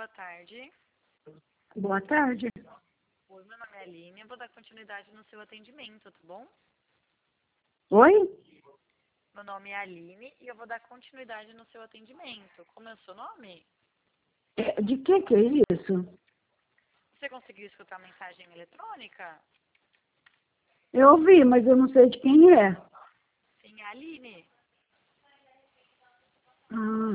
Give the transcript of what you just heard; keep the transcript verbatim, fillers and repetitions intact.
tarde. Boa tarde. Oi, meu nome é Aline, eu vou dar continuidade no seu atendimento, tá bom? Oi? Meu nome é Aline e eu vou dar continuidade no seu atendimento. Como é o seu nome? É, de que que é isso? Você conseguiu escutar a mensagem eletrônica? Eu ouvi, mas eu não sei de quem é. Sim, é a Aline. Ah.